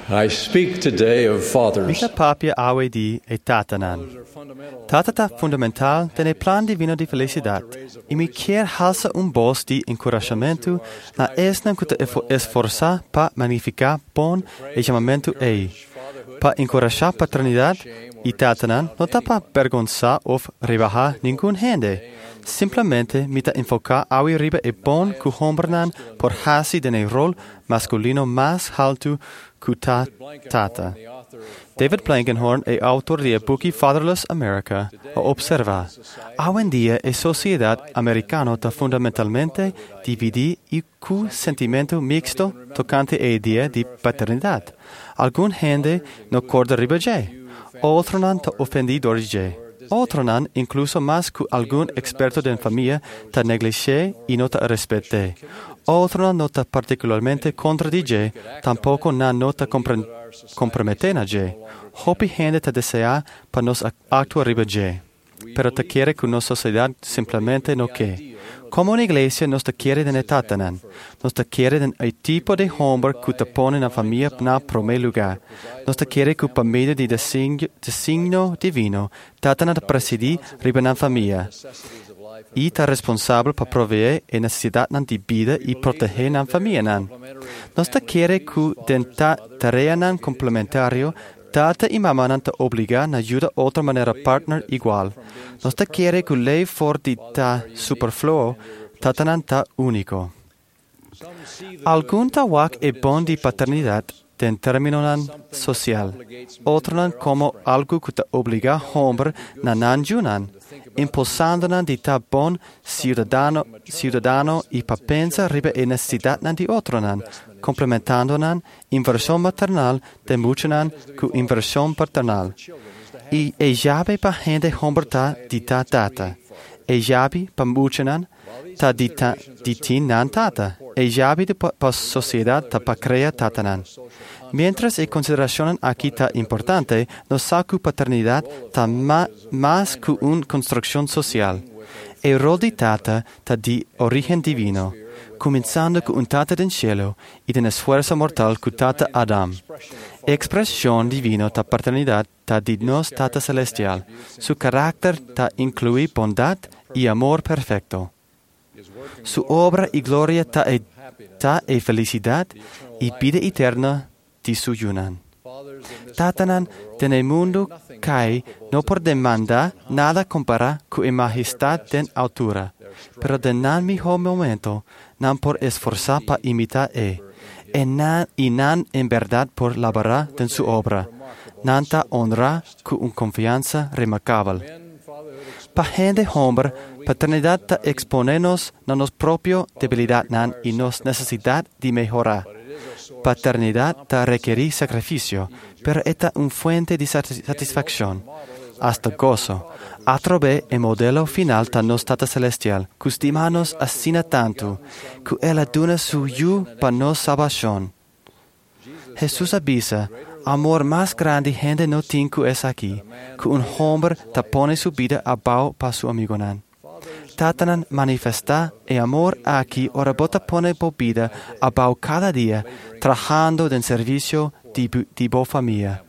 I speak today of fathers. Mika papia awedi e tatanan. Tatata fundamental ten plan divino di felicidad. E mi quier halsa bos di incoraggiamento na esnan cuta esforça pa magnificar bon e chamamento ei. Pa encorajar paternidad e tatanan no ta pa vergonza of rebajar ningun hende. Simplemente mita enfocar awi riba e bon ku hombernan por hasi den rol masculino mas alto ku tata. David Blankenhorn è autor di Bookie Fatherless America observa: hoy en día la sociedad americana está fundamentalmente dividida y con sentimento mixto tocante a idea di paternidad. Algun gente no corda riba je, otro non ta ofendidor je. Otro non, incluso más que algún experto en familia, ta neglige y no ta respete. Otro non ta particularmente contradige, tampoco no ta comprometena je. Hopi gente ta desea pa nos actuar riba je. Pero ta quiere que una sociedad simplemente no que. Como una iglesia nos te quiere den etatanan, nos te quiere den el tipo de hombre que te pone na familia na primer lugar, nos te quiere que por medio de designo divino, tatanan te presidi riba na familia, y ta responsable para proveer e necesidad nan di vida y proteger na familia nan. Nos te quiere que den tarea nan complementario, tata y mamá nan te obliga na ayuda otra manera partner igual. Nos te quiere que lei for di ta superfluo, tata nan ta unico. Algun ta wak e bon di paternidad den termino nan social. Otro nan como algo que te obliga hombre na nan junan, impulsando nan di ta bon ciudadano y pa pensa riba e necesidad nan di otro nan, complementando nan inversión maternal de mucho nan cu inversión paternal. Y e jabe pa gente hombre ta di ta tata. E jabe pa mucho nan ta di tin nan tata. E jabe de pa sociedad ta pa crea tata nan. Mientras e consideración aquí ta importante, no sa cu paternidad ta más cu un construcción social. E rol di tata ta di origen divino, comenzando con un tata del cielo y den esfuerzo mortal cu tata Adam. Expresión divino ta paternidad ta di nos tata celestial. Su carácter ta incluye bondad y amor perfecto. Su obra y gloria ta e felicidad y vida eterna di su yunan. Tatanan den el mundo cae no por demanda nada compara con la majestad den altura, pero de nan mejor momento, nan por esforzar pa imitar y nan en verdad por laborar den su obra, nan ta honra con un confianza remarcable. Pa gente hombre, paternidad ta exponernos na nos propio debilidad nan y nos necesidad de mejorar. Paternidad ta requerir sacrificio, pero esta un fuente de satisfacción, hasta gozo. Atrobe el modelo final ta nos tata celestial, custimanos asina tanto, que él aduna su yu pa nos salvación. Jesús avisa, amor más grande gente no tinku es aquí, que un hombre ta pone su vida abao pa su amigo nan. Tatanan manifesta el amor aquí, ora bota pone por vida abao cada día, trabajando en servicio de bo familia.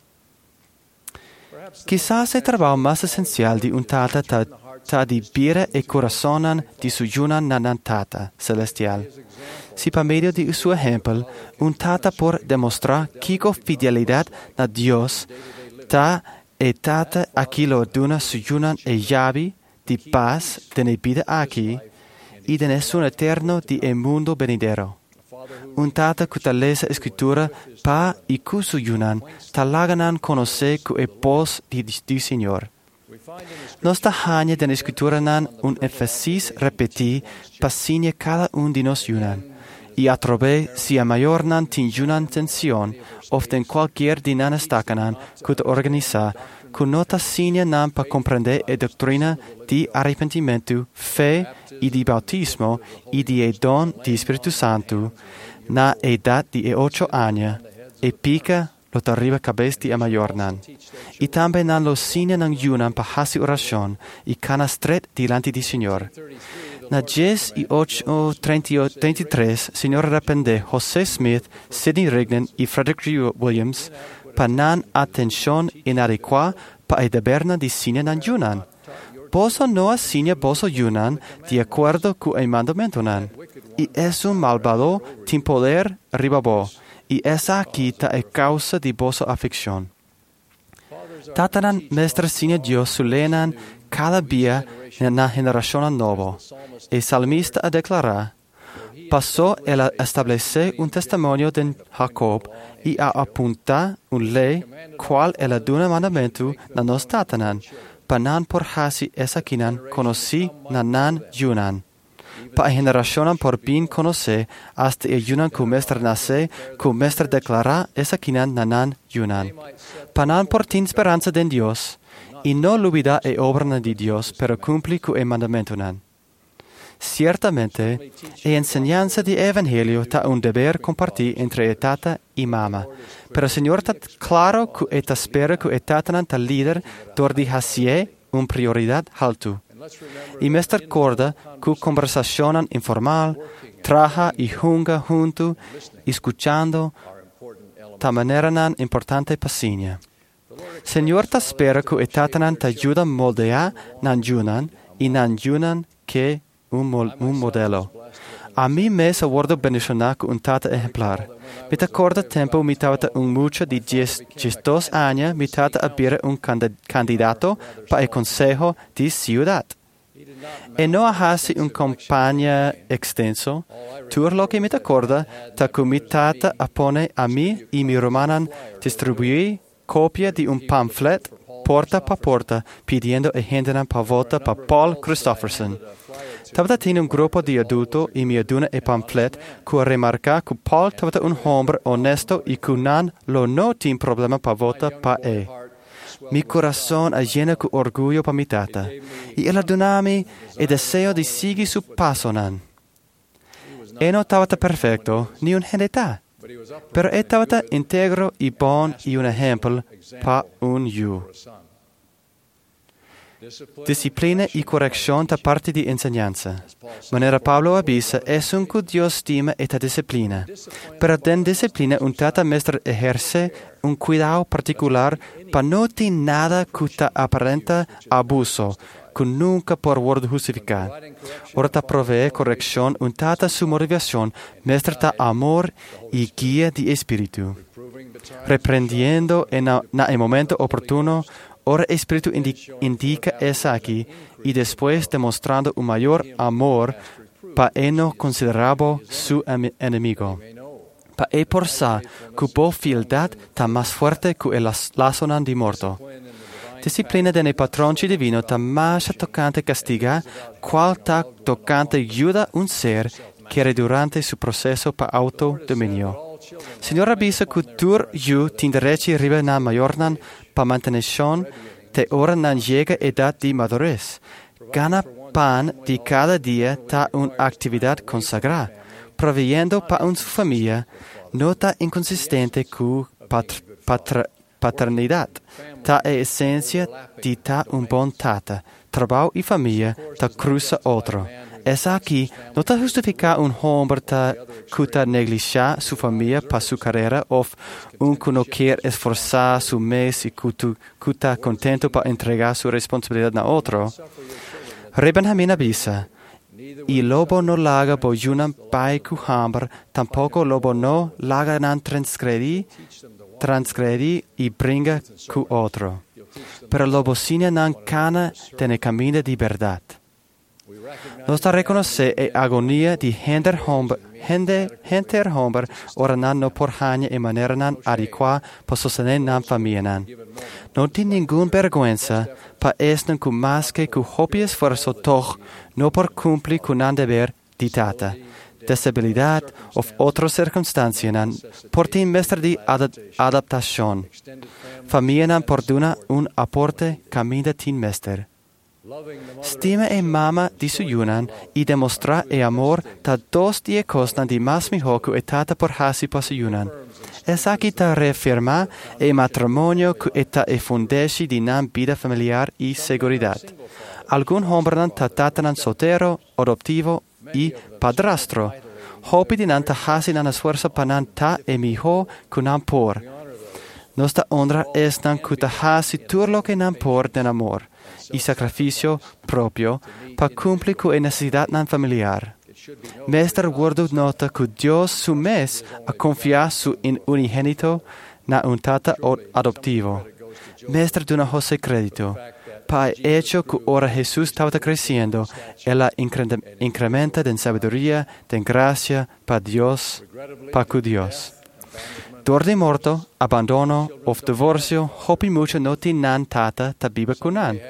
Quizás el trabajo más esencial de un tata ta di bire e corazonan di su yunan nanan tata celestial. Si por medio de su ejemplo, un tata por demostrar kiko fidelidad a Dios, ta e tata aquí lo duna su yunan e llave de paz de la vida aquí y de nessun eterno de el mundo venidero. Un tata que tal lesa escritura pa y cu su yunan, talaganan conoce cu e pos di Señor. Nostra hanya den escritura nan un emphasis repeti pa signa cada un di nos yunan. Y atrobe si a mayor nan tin yunan tension, often cualquier di nan estacanan cu te organiza, cu nota signa nan pa comprende e doctrina di arrepentimiento, fe y di bautismo y di e don di Spiritu Santo, na edad di 8 años, e pica lo arriba cabeza di a mayor nan. Y también nan lo signa nan yunan pa hasi oración y cana stret delante di Señor. Na 10:33, Signor Rapende, José Smith, Sidney Rigdon e Frederick G. Williams, panan attention inadequa pa e deberna di sine nan Yunan. Boso no asigna boso Yunan de acuerdo cu e mandamento nan. Y es un malvado tin poder ribabo. Y es aquí ta e causa di boso aflicción. Tatanan mestre sine Dios sulenan cada dia na generación novo. E salmista a declarar, pasó el a establecer un testimonio de Jacob y a apuntar un ley cual el aduna mandamento na nos tatanan, panan por hasi esakinan conocí nanan yunan. Pa generacionan por bin conoce hasta e yunan cu mestre nace, cu mestre declara esakinan nanan yunan. Panan por tin speranza den Dios, y no lubida e obra di Dios, pero cumpli cu e mandamento nan. Ciertamente, e enseñanza di evangelio ta un deber compartir entre tata y mama. Pero Señor ta claro cu eta spera cu etatanan ta líder dor di hasie un prioridad haltu. Y mester corda cu conversacionan informal, traja y junga junto, escuchando, ta maneranan importante pasinia. Señor ta spera cu etatanan ta ayuda moldea nan yunan y nan yunan que un modelo. A mí me es awardo bendicionar con un tata ejemplar. Mi ta corda tempo mi tavata un mucho di 2 años mi tata abire un candidato pa el consejo di ciudad. E no ahasi un campagna extenso, tur lo que mi ta corda, ta cu mi tata appone a mi y mi romanan distribuì copia di un pamphlet porta pa porta, pidiendo e hendenan pa volta pa Paul Christofferson. Tavata tiene un gruppo di adulto e mi aduna e pamphlet cu remarca cu Paul tavata un hombre onesto e cu nan lo no tin problema pa volta pa e. Mi corazón llena cu orgullo pa mi tata. Y el adunami e deseo di sigi su paso nan. E no tavata perfecto, ni un geneta. Pero e tavata integro e bon e un ejemplo pa un yu. Disciplina y corrección da parte di enseñanza. Manera Pablo avisa, es un cu Dios stima eta disciplina. Pero den disciplina un tata mestre ejerce un cuidado particular pa no ti nada cu ta aparenta abuso, cu nunca por word justificar. Ora ta provee corrección un tata su motivación, mestre ta amor y guía di espíritu. Reprendiendo na el momento oportuno, ora Espíritu indica esa aquí y después demostrando un mayor amor pa no considerabo su enemigo. Pa por sa cupo fieldad ta más fuerte que el lazo nan di morto. Disciplina dene patronci divino ta más toccante castiga, qual ta toccante ayuda un ser que era durante su proceso pa autodominio. Signor avisa que tur yu tindereci ribe na mayornan pa mantenecion te ora nan llega edad di madurez. Gana pan di cada día ta un actividad consagra, proveyendo pa un su familia, no ta inconsistente cu paternidad, ta e esencia di ta un bon tata, trabajo y familia ta cruza otro. Es aquí, no ta justifica un hombre ta cuta negligia su familia pa su carrera of un que no quiere esforzar su mes y cuta contento pa entregar su responsabilidad na otro. Rebenjamin avisa, y lobo no laga boyunan pai cu hamber, tampoco lobo no laga nan transgredi y bringa cu otro. Pero lobo sine nan cana tene camina di verdad. Nostra reconoce e agonia di henter homber ora nan no por hanya e manera nan adequa po sostener nan familia nan. Non ti ningun vergüenza pa esnen cu mas que cu hopi esfuerzo toch no por cumpli cu nan deber di tata. Disabilidad of otro circunstancia nan por ti mestre di adaptación. Familia nan por duna un aporte camina tin mester. Stima e mama di su yunan y demostra e amor ta dos die cosnan di mas mihoku e tata por hasi pa su yunan. Es aquí ta reafirma e matrimonio cu eta e fundesi di nan vida familiar y seguridad. Algun hombranan ta tatanan soltero, adoptivo y padrastro. Hopi dinan ta hasin an esfuerzo panan ta e miho kunan por. Nostra honra esnan kuta hasi tur lo que nan por den amor y sacrificio propio pa cumpli cu e necesidad nan familiar. Mester guardo nota cu Dios su mes a confiar su in unigénito na un tata adoptivo. Mester duna José crédito. Pa hecho que ora Jesús estaba creciendo, ella incrementa en sabiduría, en gracia, pa Dios, pa cu Dios. Dor de morto, abandono, of divorcio, hopi mucho no tinan tata ta biba kunan.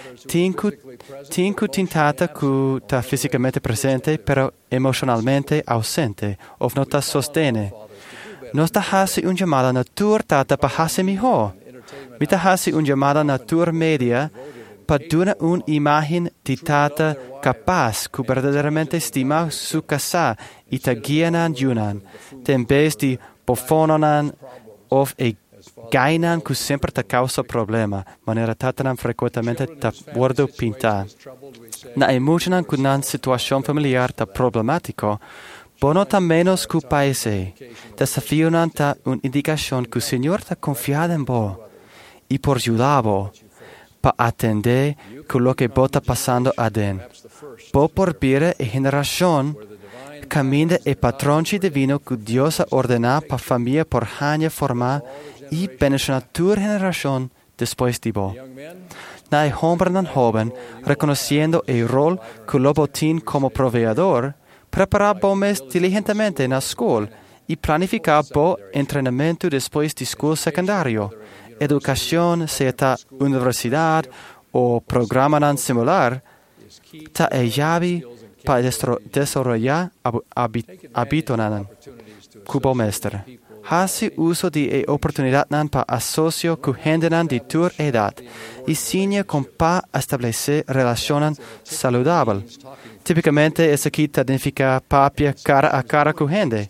Tinku tin tata ku ta físicamente presente, pero emocionalmente ausente, of no ta sostene. Nos ta hasi un llamada natur tata pa hasi miho. Mita hasi un llamada natur media, pa duna un imagen di tata capaz ku verdaderamente stima su casa y ta guianan yunan, ten vez di bofononan of e gainan ku sempre ta causa problema, manera tatanan frequentemente ta guardo pinta. Na emocionan ku nan situacion familiar ta problematico, bono ta menos ku paese, desafionan ta un indicacion ku Señor ta confiada en bo, y por ayudabo, pa atender con lo que bota pasando aden. Bo por bire e generacion, camina e patronci divino que Dios ordena pa familia por hanya forma y bendicionatur generacion después de bo. Na e hombrenan joven, reconociendo el rol que lo botín como proveedor, prepara bo mes diligentemente na school y planifica bo entrenamiento después de school secundario. Educación, sea ta universidad o programa similar, ta e llave pa desarrollar habitonan cubo mestre. Hasi uso de oportunidad nan pa asocio cu gendenan de tur edad y signa con pa establecer relacionan saludable. Típicamente es aquí ta significa papia cara a cara cu gente.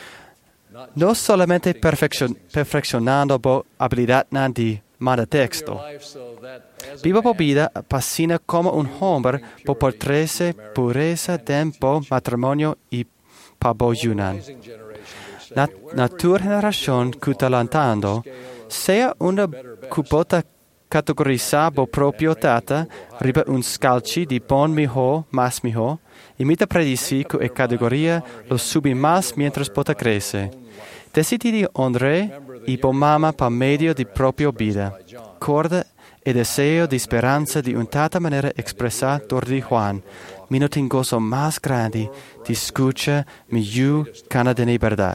No solamente perfeccionando bo habilidad nan di manda texto. Viva po vida pasina como un hombre po portrese pureza den bo matrimonio y pa bo yunan. La natura generación cu talantando, sea una cupota categoriza bo proprio tata, riba un scalci di bon miho, mas miho, imita predisi cu e categoria lo subi mas mientras pota crece. Decidi di honre y bo mama pa medio di proprio vida, corda e deseo di speranza di un tata manera expresa dor di Juan, minuto in gozo más grande di escucha mi yu cana de verdad.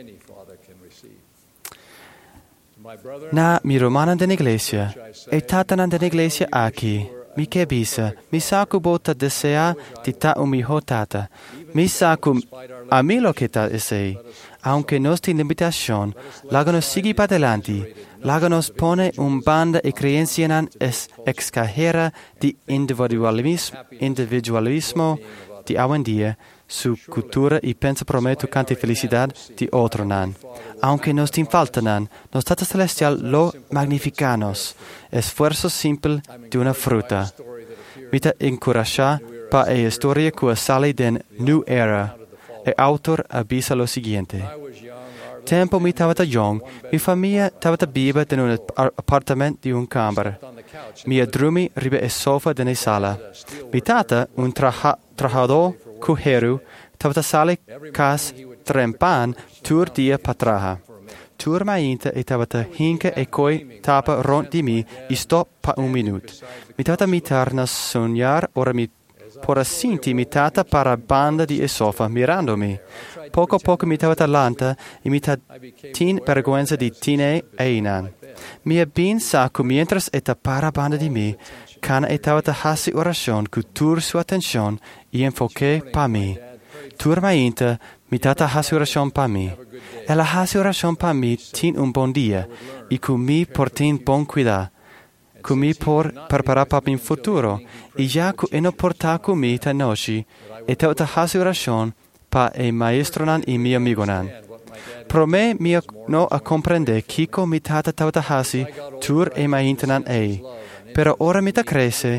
Na mi romana de iglesia, e tatanan de iglesia aquí, mi che bisa, mi sacu bota desea di ta un miho tata, mi sacu a mi lo que ta esei, aunque nos tin limitación, láganos sigi pa delante, láganos pone un banda e creencianan ex cajera di individualismo di hoy en día, su cultura y pensa prometo canti felicidad di otronan. Aunque nos tin faltanan, nos tata celestial lo magnificanos, esfuerzo simple di una fruta. Vita encoraja pa e historia cua sale den New Era. E autor avisa lo siguiente. Tempo mi tavata young, mi famiglia tavata biba in un appartamento di un camera. Mia drumi ribe e sofa dene sala. Mi tata, un trabajador cujeru, tavata sale cas trempan tur dia patraha. Tur mainta e tavata hinka e coi tapa rond di mi e stop pa un minut. Mi tavata mitar na sognar ora mi por assinti imitata para banda di esofa mirandomi. Poco a poco imitava talanta, imita tin vergüenza di tine e inan. Mia bin saco mientras eta para banda di mi, cana etava ta hasi oracion cu tur su attention y enfoque pa mi. Tur mainta, mitata hasi oracion pa mi. E la hasi oracion pa mi tin un bon dia, y cu mi por tin bon cuida. Cumi por preparar para mi futuro, y ya que eno porta cumi ta noci, e te ta hasi oracion pa e maestronan y mi amigonan. Pro me mio no a comprende kiko mi tata hasi tur e ma intenan ei. Pero ora mi ta crece,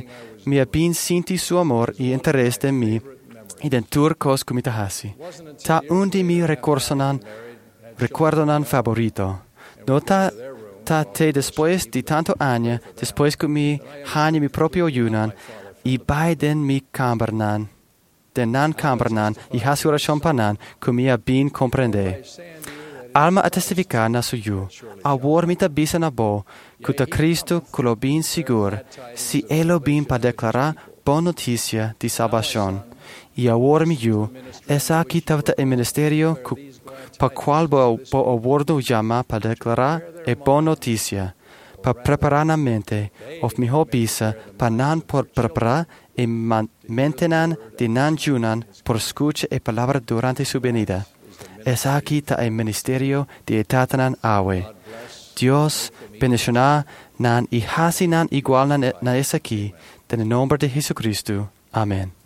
mi abin sinti su amor y interés de mí y den turcos comitahasi. Ta undi mi recuerdonan favorito. No ta te después de tanto año, después que mi hani mi propio yunan, y baiden mi cambernan, denan cambernan, y hasurashon panan, que mi abin comprende. Alma a testificar na suyu, a war mita bisa na bo, kuta Cristo kulo bin sigur, si elo bin pa declara bon noticia di salvacion. Y a war mi yu, esa aquí tavta el ministerio pa qual bo awardo llama pa declara e bon noticia, pa preparar na mente, of mi ho bisa, pa nan por preparar e mantenan di nan junan por escucha e palabra durante su venida. Es aquí ta el ministerio de etatanan awe. Dios bendicioná nan y hasi nan igual na es aquí, en el nombre de Jesucristo. Amén.